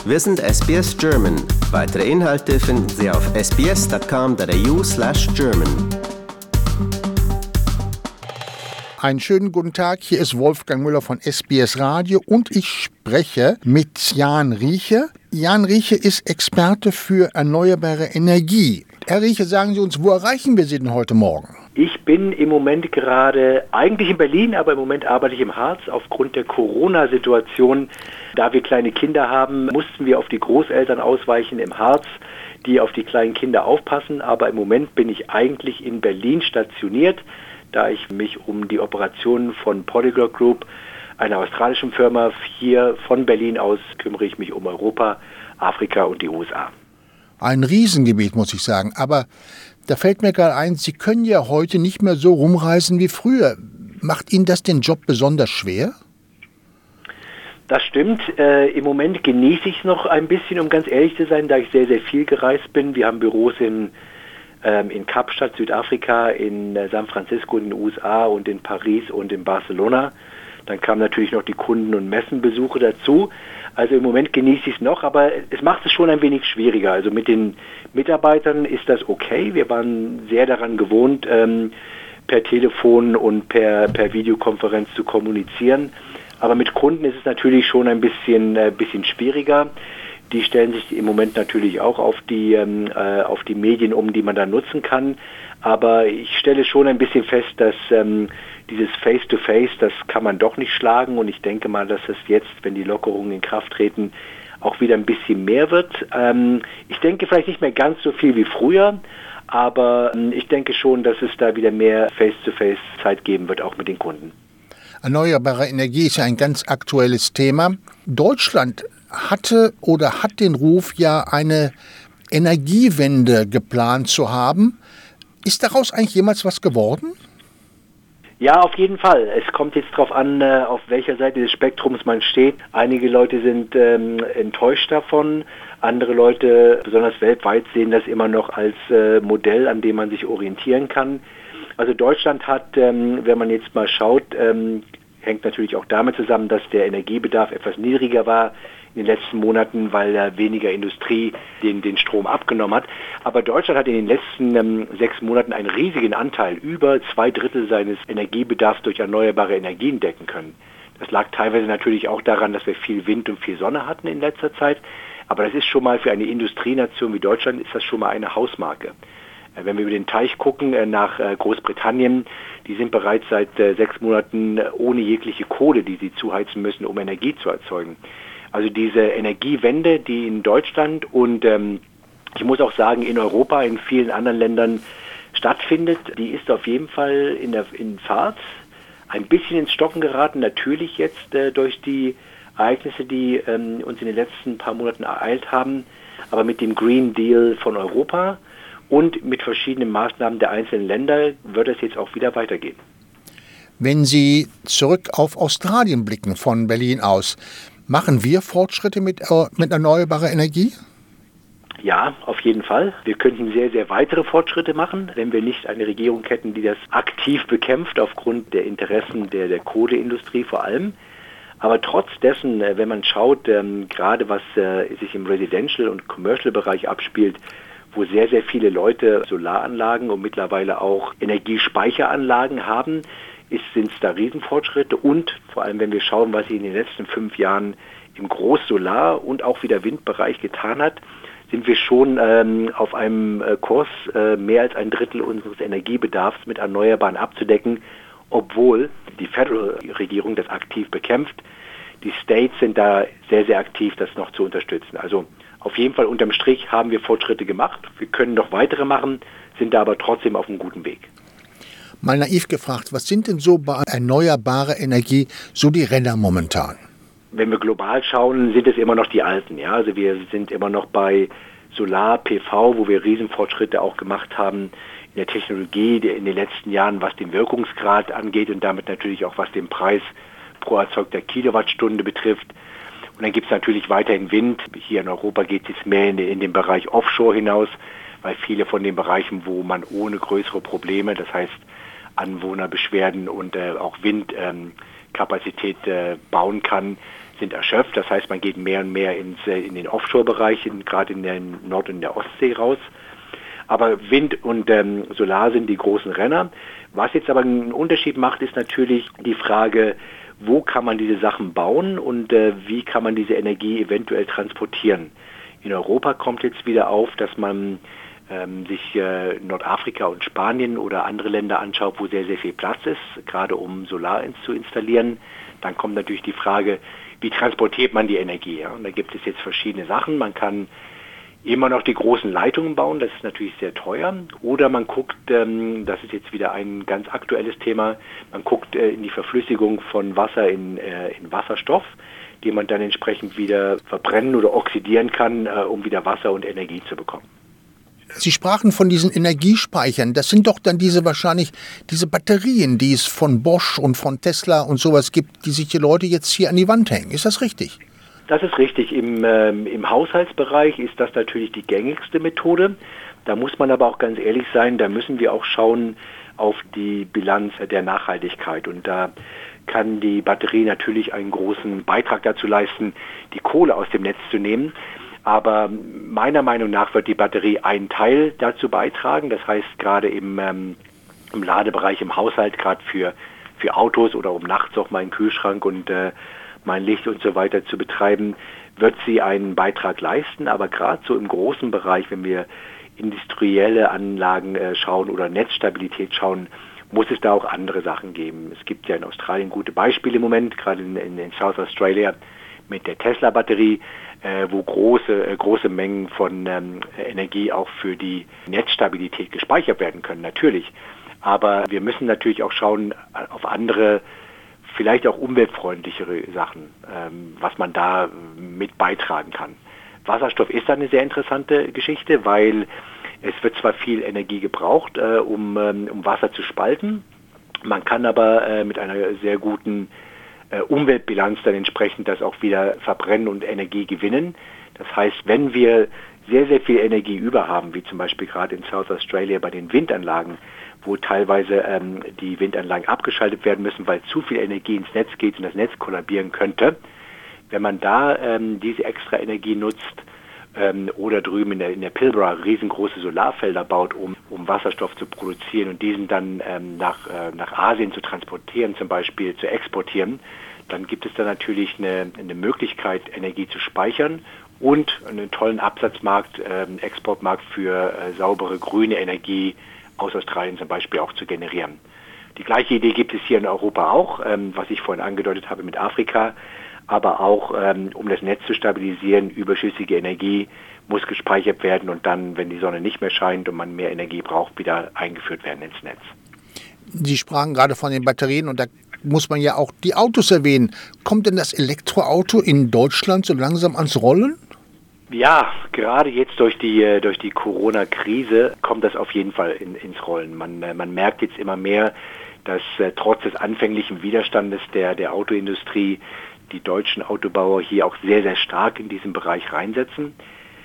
Wir sind SBS German. Weitere Inhalte finden Sie auf sbs.com.au/German. Einen schönen guten Tag, hier ist Wolfgang Müller von SBS Radio und ich spreche mit Jan Rieche. Jan Rieche ist Experte für erneuerbare Energie. Herr Rieche, sagen Sie uns, wo erreichen wir Sie denn heute Morgen? Ich bin im Moment gerade eigentlich in Berlin, aber im Moment arbeite ich im Harz. Aufgrund der Corona-Situation, da wir kleine Kinder haben, mussten wir auf die Großeltern ausweichen im Harz, die auf die kleinen Kinder aufpassen. Aber im Moment bin ich eigentlich in Berlin stationiert, da ich mich um die Operationen von Polyglot Group, einer australischen Firma, hier von Berlin aus kümmere ich mich um Europa, Afrika und die USA. Ein Riesengebiet, muss ich sagen. Aber da fällt mir gerade ein, Sie können ja heute nicht mehr so rumreisen wie früher. Macht Ihnen das den Job besonders schwer? Das stimmt. Im Moment genieße ich es noch ein bisschen, um ganz ehrlich zu sein, da ich sehr, sehr viel gereist bin. Wir haben Büros in Kapstadt, Südafrika, in San Francisco in den USA und in Paris und in Barcelona. Dann kamen natürlich noch die Kunden- und Messenbesuche dazu. Also im Moment genieße ich es noch, aber es macht es schon ein wenig schwieriger. Also mit den Mitarbeitern ist das okay. Wir waren sehr daran gewohnt, per Telefon und per Videokonferenz zu kommunizieren. Aber mit Kunden ist es natürlich schon ein bisschen schwieriger. Die stellen sich im Moment natürlich auch auf die Medien um, die man da nutzen kann. Aber ich stelle schon ein bisschen fest, dass dieses Face-to-Face, das kann man doch nicht schlagen. Und ich denke mal, dass es jetzt, wenn die Lockerungen in Kraft treten, auch wieder ein bisschen mehr wird. Ich denke vielleicht nicht mehr ganz so viel wie früher, aber ich denke schon, dass es da wieder mehr Face-to-Face-Zeit geben wird, auch mit den Kunden. Erneuerbare Energie ist ja ein ganz aktuelles Thema. Deutschland hatte oder hat den Ruf, ja eine Energiewende geplant zu haben. Ist daraus eigentlich jemals was geworden? Ja, auf jeden Fall. Es kommt jetzt darauf an, auf welcher Seite des Spektrums man steht. Einige Leute sind enttäuscht davon. Andere Leute, besonders weltweit, sehen das immer noch als Modell, an dem man sich orientieren kann. Also Deutschland hat, wenn man jetzt mal schaut, hängt natürlich auch damit zusammen, dass der Energiebedarf etwas niedriger war in den letzten Monaten, weil weniger Industrie den Strom abgenommen hat. Aber Deutschland hat in den letzten 6 Monaten einen riesigen Anteil, über 2/3 seines Energiebedarfs durch erneuerbare Energien decken können. Das lag teilweise natürlich auch daran, dass wir viel Wind und viel Sonne hatten in letzter Zeit. Aber das ist schon mal für eine Industrienation wie Deutschland, ist das schon mal eine Hausmarke. Wenn wir über den Teich gucken nach Großbritannien, die sind bereits seit 6 Monaten ohne jegliche Kohle, die sie zuheizen müssen, um Energie zu erzeugen. Also diese Energiewende, die in Deutschland und ich muss auch sagen in Europa, in vielen anderen Ländern stattfindet, die ist auf jeden Fall in Fahrt, ein bisschen ins Stocken geraten, natürlich jetzt durch die Ereignisse, die uns in den letzten paar Monaten ereilt haben, aber mit dem Green Deal von Europa und mit verschiedenen Maßnahmen der einzelnen Länder wird es jetzt auch wieder weitergehen. Wenn Sie zurück auf Australien blicken von Berlin aus, machen wir Fortschritte mit erneuerbarer Energie? Ja, auf jeden Fall. Wir könnten sehr, sehr weitere Fortschritte machen, wenn wir nicht eine Regierung hätten, die das aktiv bekämpft, aufgrund der Interessen der Kohleindustrie vor allem. Aber trotz dessen, wenn man schaut, gerade was sich im Residential- und Commercial-Bereich abspielt, wo sehr, sehr viele Leute Solaranlagen und mittlerweile auch Energiespeicheranlagen haben, sind es da Riesenfortschritte. Und vor allem, wenn wir schauen, was sich in den letzten 5 Jahren im Großsolar- und auch wieder Windbereich getan hat, sind wir schon auf einem Kurs, mehr als 1/3 unseres Energiebedarfs mit Erneuerbaren abzudecken, obwohl die Federal-Regierung das aktiv bekämpft. Die States sind da sehr, sehr aktiv, das noch zu unterstützen. Also auf jeden Fall unterm Strich haben wir Fortschritte gemacht. Wir können noch weitere machen, sind da aber trotzdem auf einem guten Weg. Mal naiv gefragt, was sind denn so bei erneuerbarer Energie so die Renner momentan? Wenn wir global schauen, sind es immer noch die alten. Ja? Also wir sind immer noch bei Solar, PV, wo wir Riesenfortschritte auch gemacht haben in der Technologie in den letzten Jahren, was den Wirkungsgrad angeht und damit natürlich auch was den Preis pro erzeugter Kilowattstunde betrifft. Und dann gibt es natürlich weiterhin Wind. Hier in Europa geht es jetzt mehr in den Bereich Offshore hinaus, weil viele von den Bereichen, wo man ohne größere Probleme, das heißt Anwohnerbeschwerden und auch Windkapazität bauen kann, sind erschöpft. Das heißt, man geht mehr und mehr in den Offshore-Bereich, gerade in der Nord- und der Ostsee raus. Aber Wind und Solar sind die großen Renner. Was jetzt aber einen Unterschied macht, ist natürlich die Frage, wo kann man diese Sachen bauen und wie kann man diese Energie eventuell transportieren. In Europa kommt jetzt wieder auf, dass man sich Nordafrika und Spanien oder andere Länder anschaut, wo sehr, sehr viel Platz ist, gerade um Solar zu installieren. Dann kommt natürlich die Frage, wie transportiert man die Energie? Ja? Und da gibt es jetzt verschiedene Sachen. Man kann immer noch die großen Leitungen bauen, das ist natürlich sehr teuer. Oder man guckt, das ist jetzt wieder ein ganz aktuelles Thema, man guckt in die Verflüssigung von Wasser in Wasserstoff, den man dann entsprechend wieder verbrennen oder oxidieren kann, um wieder Wasser und Energie zu bekommen. Sie sprachen von diesen Energiespeichern. Das sind doch dann diese Batterien, die es von Bosch und von Tesla und sowas gibt, die sich die Leute jetzt hier an die Wand hängen. Ist das richtig? Das ist richtig. Im Haushaltsbereich ist das natürlich die gängigste Methode. Da muss man aber auch ganz ehrlich sein, da müssen wir auch schauen auf die Bilanz der Nachhaltigkeit. Und da kann die Batterie natürlich einen großen Beitrag dazu leisten, die Kohle aus dem Netz zu nehmen. Aber meiner Meinung nach wird die Batterie einen Teil dazu beitragen. Das heißt, gerade im Ladebereich im Haushalt, gerade für Autos oder um nachts auch mal einen Kühlschrank und mein Licht und so weiter zu betreiben, wird sie einen Beitrag leisten. Aber gerade so im großen Bereich, wenn wir industrielle Anlagen schauen oder Netzstabilität schauen, muss es da auch andere Sachen geben. Es gibt ja in Australien gute Beispiele im Moment, gerade in South Australia mit der Tesla-Batterie, wo große Mengen von Energie auch für die Netzstabilität gespeichert werden können, natürlich. Aber wir müssen natürlich auch schauen auf andere, vielleicht auch umweltfreundlichere Sachen, was man da mit beitragen kann. Wasserstoff ist eine sehr interessante Geschichte, weil es wird zwar viel Energie gebraucht, um Wasser zu spalten, man kann aber mit einer sehr guten Umweltbilanz dann entsprechend das auch wieder verbrennen und Energie gewinnen. Das heißt, wenn wir sehr, sehr viel Energie über haben, wie zum Beispiel gerade in South Australia bei den Windanlagen, wo teilweise die Windanlagen abgeschaltet werden müssen, weil zu viel Energie ins Netz geht und das Netz kollabieren könnte. Wenn man da diese extra Energie nutzt oder drüben in der Pilbara riesengroße Solarfelder baut, um Wasserstoff zu produzieren und diesen dann nach Asien zu transportieren, zum Beispiel zu exportieren, dann gibt es da natürlich eine Möglichkeit, Energie zu speichern und einen tollen Absatzmarkt, Exportmarkt für saubere grüne Energie aus Australien zum Beispiel auch zu generieren. Die gleiche Idee gibt es hier in Europa auch, was ich vorhin angedeutet habe mit Afrika, aber auch um das Netz zu stabilisieren, überschüssige Energie muss gespeichert werden und dann, wenn die Sonne nicht mehr scheint und man mehr Energie braucht, wieder eingeführt werden ins Netz. Sie sprachen gerade von den Batterien und da muss man ja auch die Autos erwähnen. Kommt denn das Elektroauto in Deutschland so langsam ans Rollen? Ja, gerade jetzt durch die Corona-Krise kommt das auf jeden Fall ins Rollen. Man merkt jetzt immer mehr, dass trotz des anfänglichen Widerstandes der Autoindustrie die deutschen Autobauer hier auch sehr, sehr stark in diesen Bereich reinsetzen.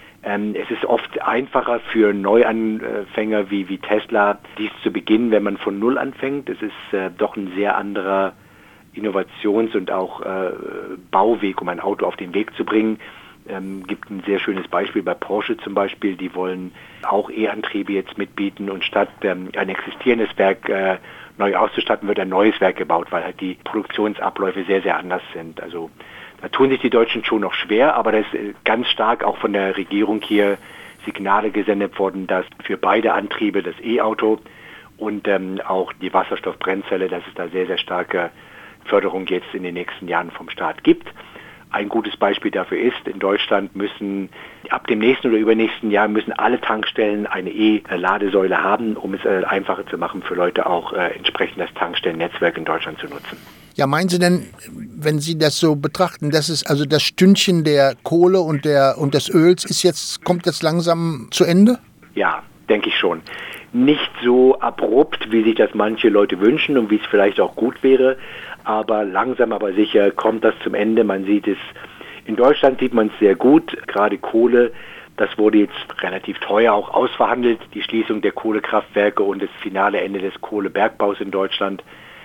Es ist oft einfacher für Neuanfänger wie Tesla, dies zu beginnen, wenn man von Null anfängt. Es ist doch ein sehr anderer Innovations- und auch Bauweg, um ein Auto auf den Weg zu bringen. Gibt ein sehr schönes Beispiel bei Porsche zum Beispiel. Die wollen auch E-Antriebe jetzt mitbieten und statt ein existierendes Werk neu auszustatten, wird ein neues Werk gebaut, weil halt die Produktionsabläufe sehr, sehr anders sind. Also da tun sich die Deutschen schon noch schwer, aber da ist ganz stark auch von der Regierung hier Signale gesendet worden, dass für beide Antriebe, das E-Auto und auch die Wasserstoffbrennzelle, dass es da sehr, sehr starke Förderung jetzt in den nächsten Jahren vom Staat gibt. Ein gutes Beispiel dafür ist, in Deutschland müssen ab dem nächsten oder übernächsten Jahr müssen alle Tankstellen eine E-Ladesäule haben, um es einfacher zu machen für Leute auch entsprechend das Tankstellennetzwerk in Deutschland zu nutzen. Ja, meinen Sie denn, wenn Sie das so betrachten, dass es also das Stündchen der Kohle und des Öls kommt jetzt langsam zu Ende? Ja, denke ich schon. Nicht so abrupt, wie sich das manche Leute wünschen und wie es vielleicht auch gut wäre, aber langsam aber sicher kommt das zum Ende. Man sieht es, in Deutschland sieht man es sehr gut, gerade Kohle, das wurde jetzt relativ teuer auch ausverhandelt, die Schließung der Kohlekraftwerke und das finale Ende des Kohlebergbaus in Deutschland.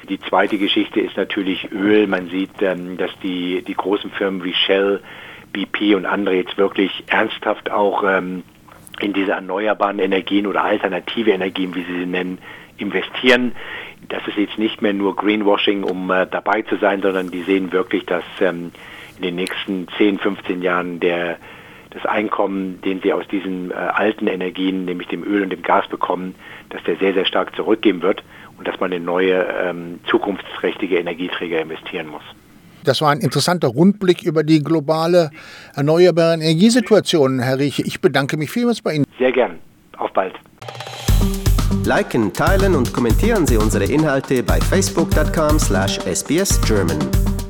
Die zweite Geschichte ist natürlich Öl. Man sieht, dass die großen Firmen wie Shell, BP und andere jetzt wirklich ernsthaft auch in diese erneuerbaren Energien oder alternative Energien, wie sie sie nennen, investieren. Das ist jetzt nicht mehr nur Greenwashing, um dabei zu sein, sondern die sehen wirklich, dass in den nächsten 10, 15 Jahren das Einkommen, den sie aus diesen alten Energien, nämlich dem Öl und dem Gas bekommen, dass der sehr, sehr stark zurückgehen wird und dass man in neue, zukunftsträchtige Energieträger investieren muss. Das war ein interessanter Rundblick über die globale erneuerbare Energiesituation, Herr Rieche. Ich bedanke mich vielmals bei Ihnen. Sehr gern. Auf bald. Liken, teilen und kommentieren Sie unsere Inhalte bei facebook.com/sbsgerman.